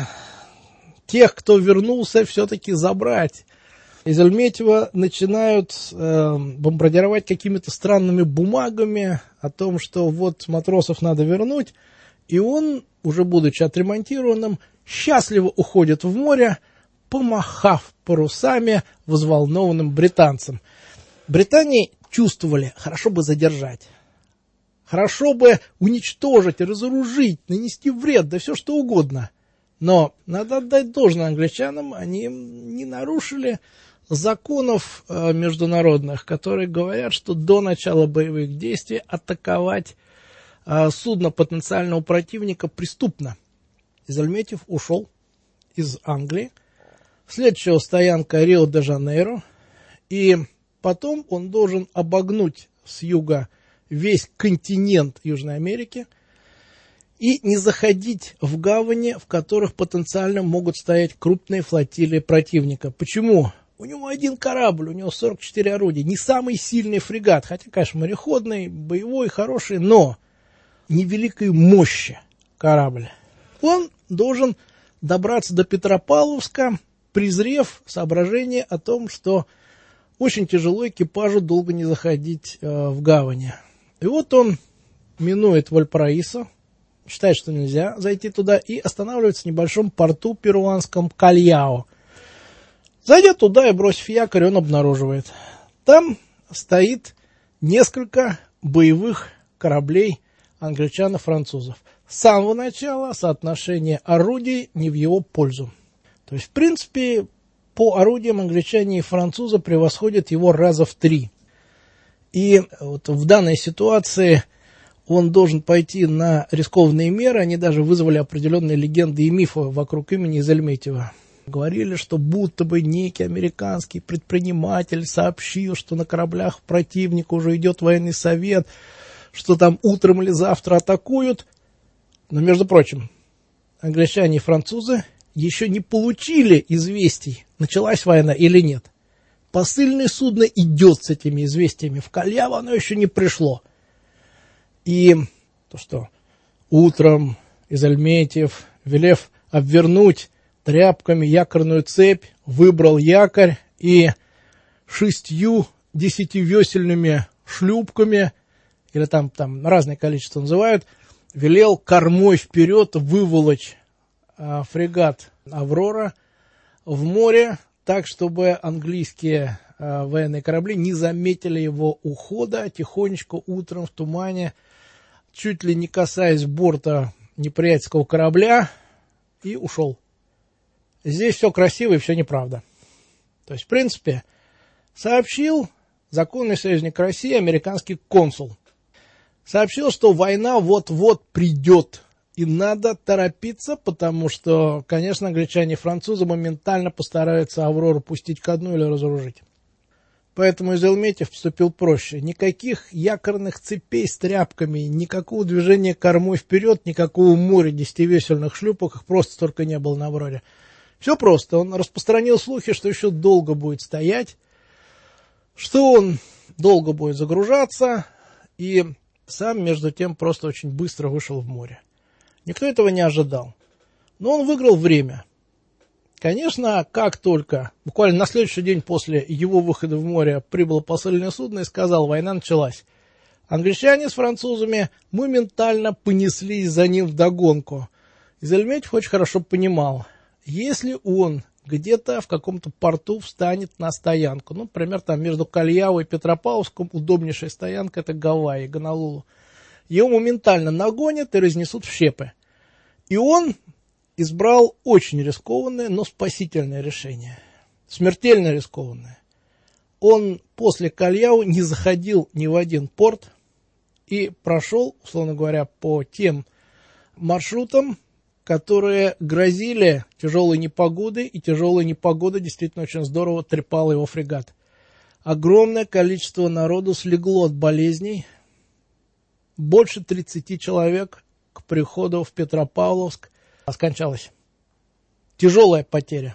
тех, кто вернулся, все-таки забрать. Изельметьева начинают бомбардировать какими-то странными бумагами о том, что вот матросов надо вернуть. И он, уже будучи отремонтированным, счастливо уходит в море, помахав парусами взволнованным британцам. Британии чувствовали, хорошо бы задержать. Хорошо бы уничтожить, разоружить, нанести вред, да все что угодно. Но надо отдать должное англичанам, они не нарушили законов международных, которые говорят, что до начала боевых действий атаковать судно потенциального противника преступно. Изельметьев ушел из Англии. Следующая стоянка Рио-де-Жанейро. И потом он должен обогнуть с юга весь континент Южной Америки и не заходить в гавани, в которых потенциально могут стоять крупные флотилии противника. Почему? У него один корабль, у него 44 орудия, не самый сильный фрегат, хотя, конечно, мореходный, боевой, хороший, но невеликой мощи корабль. Он должен добраться до Петропавловска, презрев соображение о том, что очень тяжело экипажу долго не заходить в гавани. И вот он минует Вальпараисо, считает, что нельзя зайти туда, и останавливается в небольшом порту перуанском Кальяо. Зайдя туда и бросив якорь, он обнаруживает. Там стоит несколько боевых кораблей англичан и французов. С самого начала соотношение орудий не в его пользу. То есть, в принципе, по орудиям англичане и французы превосходят его раза в 3. И вот в данной ситуации он должен пойти на рискованные меры. Они даже вызвали определенные легенды и мифы вокруг имени Зельметьева. Говорили, что будто бы некий американский предприниматель сообщил, что на кораблях противника уже идет военный совет, что там утром или завтра атакуют. Но, между прочим, англичане и французы еще не получили известий, началась война или нет. Посыльное судно идет с этими известиями. В Кальяо оно еще не пришло. И то, что утром Изельметьев, велев обвернуть тряпками якорную цепь, выбрал якорь и 6 10-весельными шлюпками, или там разное количество называют, велел кормой вперед выволочь фрегат «Аврора» в море, так, чтобы английские военные корабли не заметили его ухода, тихонечко утром в тумане, чуть ли не касаясь борта неприятельского корабля, и ушел. Здесь все красиво и все неправда. То есть, в принципе, сообщил законный союзник России, американский консул. Сообщил, что война вот-вот придет. И надо торопиться, потому что, конечно, англичане и французы моментально постараются «Аврору» пустить ко дну или разоружить. Поэтому Изельметьев поступил проще. Никаких якорных цепей с тряпками, никакого движения кормой вперед, никакого моря 10-весельных шлюпок, их просто столько не было на «Авроре». Все просто. Он распространил слухи, что еще долго будет стоять, что он долго будет загружаться, и сам, между тем, просто очень быстро вышел в море. Никто этого не ожидал. Но он выиграл время. Конечно, как только, буквально на следующий день после его выхода в море, прибыло посыльное судно и сказал, война началась. Англичане с французами моментально понеслись за ним вдогонку. Изельметьев очень хорошо понимал, если он где-то в каком-то порту встанет на стоянку, ну, например, там между Кальяо и Петропавловском удобнейшая стоянка — это Гавайи, Гонолулу, его моментально нагонят и разнесут в щепы. И он избрал очень рискованное, но спасительное решение. Смертельно рискованное. Он после Кальяо не заходил ни в один порт и прошел, условно говоря, по тем маршрутам, которые грозили тяжелой непогодой, и тяжелая непогода действительно очень здорово трепала его фрегат. Огромное количество народу слегло от болезней. Больше 30 человек к приходу в Петропавловск скончалось. Тяжелая потеря.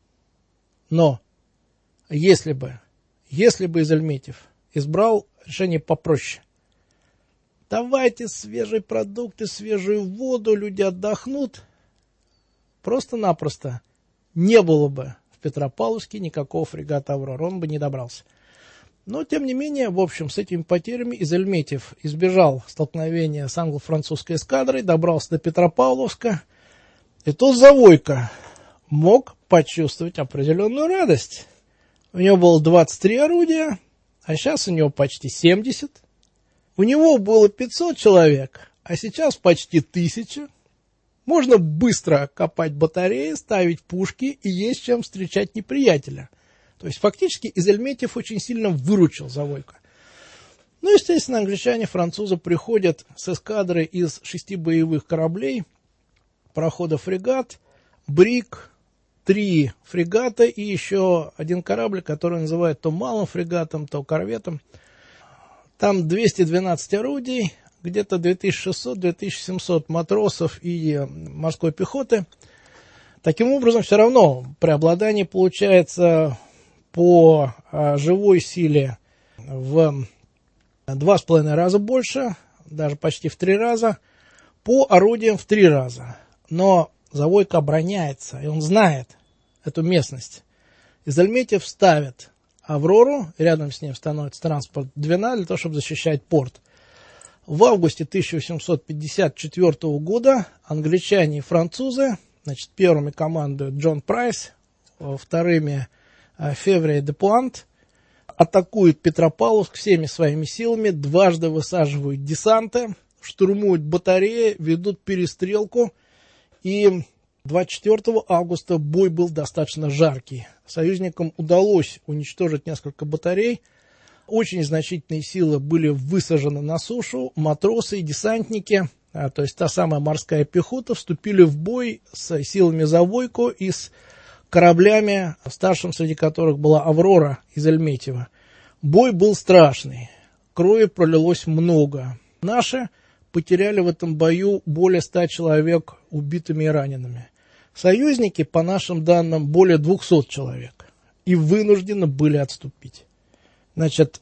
Но если бы Изельметьев избрал решение попроще, давайте свежие продукты, свежую воду, люди отдохнут, просто-напросто не было бы в Петропавловске никакого фрегата «Аврора», он бы не добрался. Но, тем не менее, в общем, с этими потерями Изельметьев избежал столкновения с англо-французской эскадрой, добрался до Петропавловска, и тут Завойко мог почувствовать определенную радость. У него было 23 орудия, а сейчас у него почти 70. У него было 500 человек, а сейчас почти 1000. Можно быстро копать батареи, ставить пушки и есть чем встречать неприятеля. То есть, фактически, Изельметьев очень сильно выручил Завойко. Ну, естественно, англичане, французы приходят с эскадрой из 6 боевых кораблей, парохода фрегат, бриг, 3 фрегата и еще один корабль, который называют то малым фрегатом, то корветом. Там 212 орудий, где-то 2600-2700 матросов и морской пехоты. Таким образом, все равно преобладание получается по живой силе в 2,5 раза больше, даже почти в 3 раза, по орудиям в 3 раза. Но Завойко обороняется, и он знает эту местность. Из Альметьев ставят Аврору, рядом с ним становится транспорт Двина для того, чтобы защищать порт. В августе 1854 года англичане и французы, значит, первыми командуют Джон Прайс, вторыми Февре де Пуант, атакуют Петропавловск всеми своими силами, дважды высаживают десанты, штурмуют батареи, ведут перестрелку. И 24 августа бой был достаточно жаркий. Союзникам удалось уничтожить несколько батарей. Очень значительные силы были высажены на сушу. Матросы и десантники, то есть та самая морская пехота, вступили в бой с силами Завойко и с кораблями, старшим среди которых была Аврора из Альметьева. Бой был страшный. Крови пролилось много. Наши потеряли в этом бою более 100 человек убитыми и ранеными. Союзники, по нашим данным, более 200 человек. И вынуждены были отступить. Значит,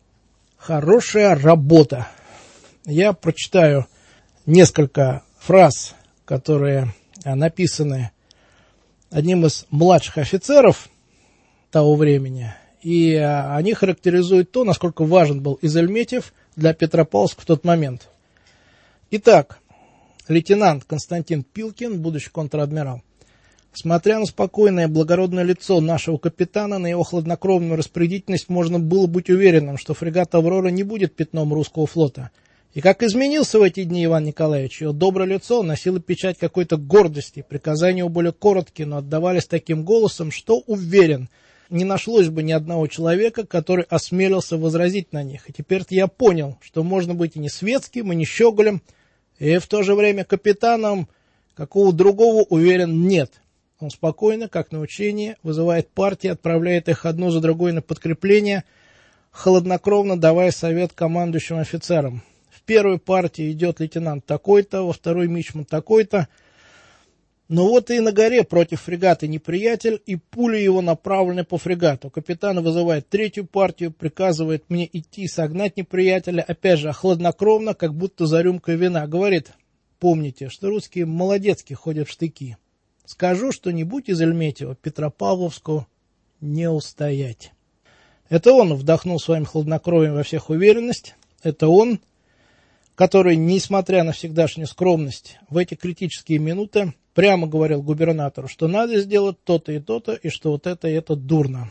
хорошая работа. Я прочитаю несколько фраз, которые написаны одним из младших офицеров того времени. И они характеризуют то, насколько важен был Изельметьев для Петропавловска в тот момент. Итак, лейтенант Константин Пилкин, будущий контр-адмирал. Смотря на спокойное благородное лицо нашего капитана, на его хладнокровную распорядительность, можно было быть уверенным, что фрегат «Аврора» не будет пятном русского флота. И как изменился в эти дни Иван Николаевич, его доброе лицо носило печать какой-то гордости, приказания его были короткие, но отдавались таким голосом, что, уверен, не нашлось бы ни одного человека, который осмелился возразить на них. И теперь-то я понял, что можно быть и не светским, и не щеголем, и в то же время капитаном, какого другого, уверен, нет. Он спокойно, как на учении, вызывает партии, отправляет их одну за другой на подкрепление, хладнокровно давая совет командующим офицерам. В первой партии идет лейтенант такой-то, во второй мичман такой-то. Но вот и на горе против фрегата неприятель, и пули его направлены по фрегату. Капитан вызывает третью партию, приказывает мне идти согнать неприятеля, опять же, хладнокровно, как будто за рюмкой вина. Говорит: помните, что русские молодецки ходят в штыки. Скажу что-нибудь из Альметьева, Петропавловску не устоять. Это он вдохнул своим хладнокровием во всех уверенность. Это он, который, несмотря на всегдашнюю скромность, в эти критические минуты прямо говорил губернатору, что надо сделать то-то, и что вот это и это дурно.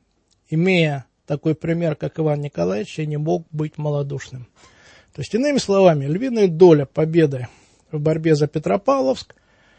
Имея такой пример, как Иван Николаевич, я не мог быть малодушным. То есть, иными словами, львиная доля победы в борьбе за Петропавловск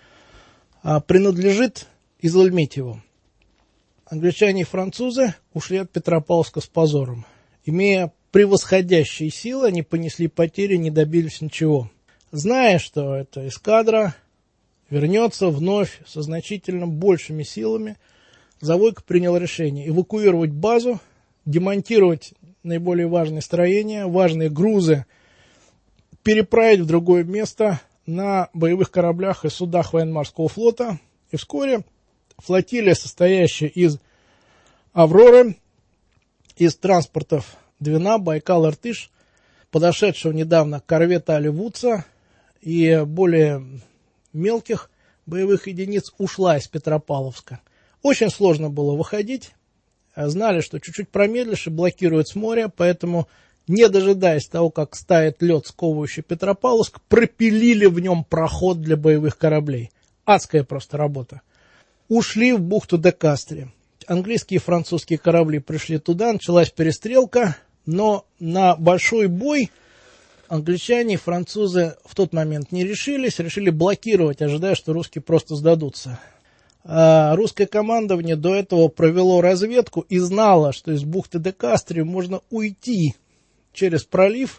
принадлежит Изельметьеву. Англичане и французы ушли от Петропавловска с позором. Имея превосходящие силы, они понесли потери, не добились ничего. Зная, что эта эскадра вернется вновь со значительно большими силами, Завойко принял решение эвакуировать базу, демонтировать наиболее важные строения, важные грузы, переправить в другое место на боевых кораблях и судах военно-морского флота. И вскоре флотилия, состоящая из «Авроры», из транспортов Двина, Байкал, Иртыш, подошедшего недавно корвета Оливудца и более мелких боевых единиц, ушла из Петропавловска. Очень сложно было выходить. Знали, что чуть-чуть промедлишь и блокируют с моря, поэтому, не дожидаясь того, как стает лед, сковывающий Петропавловск, пропилили в нем проход для боевых кораблей. Адская просто работа. Ушли в бухту де Кастре. Английские и французские корабли пришли туда, началась перестрелка, но на большой бой англичане и французы в тот момент не решились, решили блокировать, ожидая, что русские просто сдадутся. Русское командование до этого провело разведку и знало, что из бухты де Кастре можно уйти через пролив,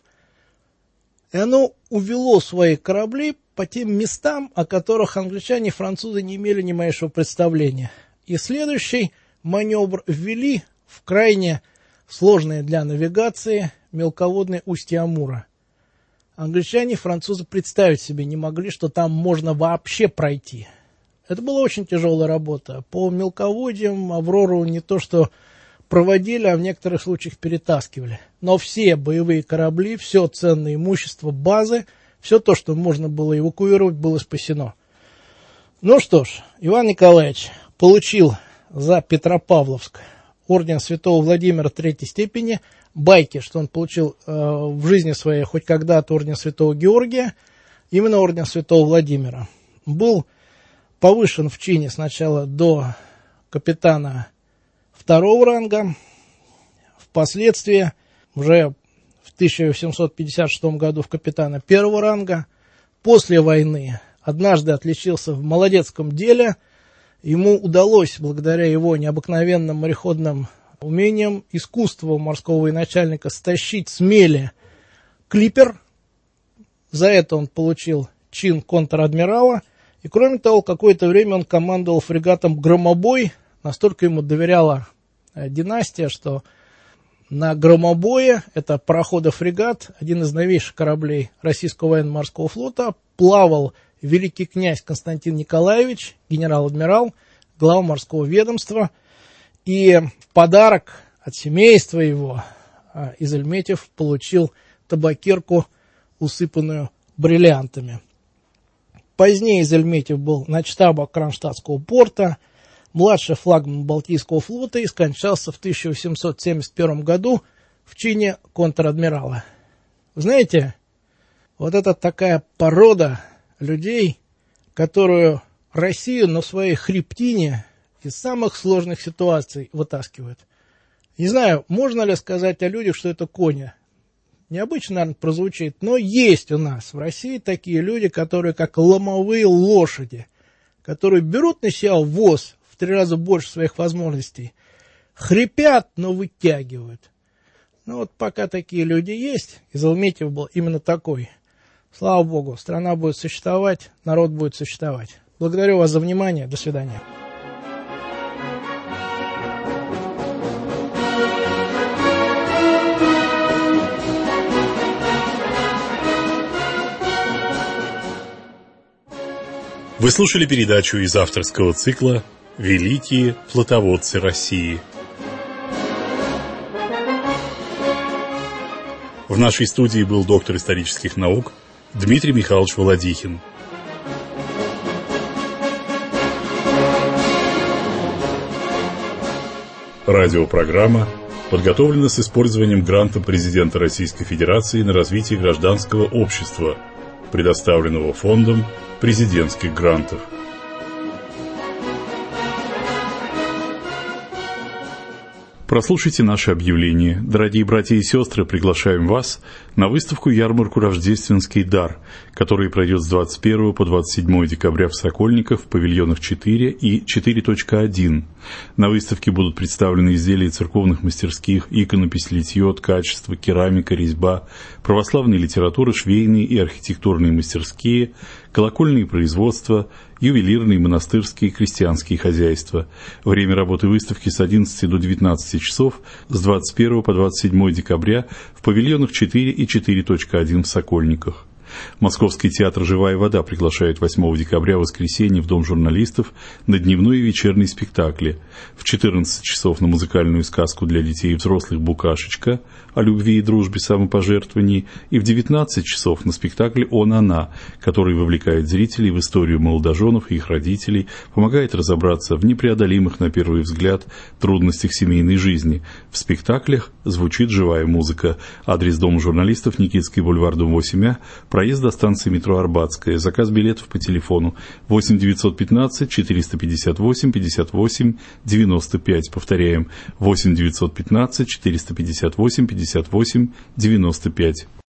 и оно увело свои корабли по тем местам, о которых англичане и французы не имели ни малейшего представления. И следующий маневр ввели в крайне сложное для навигации мелководное устье Амура. Англичане и французы представить себе не могли, что там можно вообще пройти. Это была очень тяжелая работа. По мелководьям «Аврору» не то что проводили, а в некоторых случаях перетаскивали. Но все боевые корабли, все ценное имущество, базы, все то, что можно было эвакуировать, было спасено. Ну что ж, Иван Николаевич получил за Петропавловск орден Святого Владимира третьей степени, байки, что он получил в жизни своей хоть когда-то орден Святого Георгия, именно орден Святого Владимира. Был повышен в чине сначала до капитана второго ранга, впоследствии уже в 1756 году в капитана первого ранга. После войны однажды отличился в молодецком деле. Ему удалось, благодаря его необыкновенным мореходным умениям, искусству морского военачальника, стащить с мели клипер. За это он получил чин контр-адмирала. И кроме того, какое-то время он командовал фрегатом «Громобой». Настолько ему доверяла династия, что на «Громобое», это парохода-фрегат, один из новейших кораблей российского военно-морского флота, плавал великий князь Константин Николаевич, генерал-адмирал, глава морского ведомства. И в подарок от семейства его Изельметьев получил табакерку, усыпанную бриллиантами. Позднее Изельметьев был начштаба Кронштадтского порта, младший флагман Балтийского флота и скончался в 1871 году в чине контр-адмирала. Вы знаете, вот это такая порода людей, которую Россию на своей хребтине из самых сложных ситуаций вытаскивает. Не знаю, можно ли сказать о людях, что это кони. Необычно, наверное, прозвучит, но есть у нас в России такие люди, которые как ломовые лошади, которые берут на себя воз в 3 раза больше своих возможностей, хрипят, но вытягивают. Ну вот пока такие люди есть, Изельметьев был именно такой. Слава Богу, страна будет существовать, народ будет существовать. Благодарю вас за внимание, до свидания. Вы слушали передачу из авторского цикла «Великие флотоводцы России». В нашей студии был доктор исторических наук Дмитрий Михайлович Володихин. Радиопрограмма подготовлена с использованием гранта президента Российской Федерации на развитие гражданского общества, предоставленного Фондом президентских грантов. Прослушайте наше объявление. Дорогие братья и сестры, приглашаем вас на выставку-ярмарку «Рождественский дар», которая пройдет с 21 по 27 декабря в Сокольниках в павильонах 4 и 4.1. На выставке будут представлены изделия церковных мастерских, иконопись, литье, ткачество, керамика, резьба, православная литература, швейные и архитектурные мастерские, колокольные производства, ювелирные, монастырские и крестьянские хозяйства. Время работы выставки с 11 до 19 часов с 21 по 27 декабря в павильонах 4 и 4.1 в Сокольниках. Московский театр «Живая вода» приглашает 8 декабря в воскресенье в Дом журналистов на дневной и вечерний спектакли. В 14 часов на музыкальную сказку для детей и взрослых «Букашечка» о любви и дружбе, самопожертвовании, и в 19 часов на спектакль «Он-она», который вовлекает зрителей в историю молодоженов и их родителей, помогает разобраться в непреодолимых на первый взгляд трудностях семейной жизни. В спектаклях звучит живая музыка. Адрес Дома журналистов: Никитский бульвар, дом 8А, проезд до станции метро Арбатская. Заказ билетов по телефону 8 915 458 58 95. Повторяем, 8 915 458 58 95.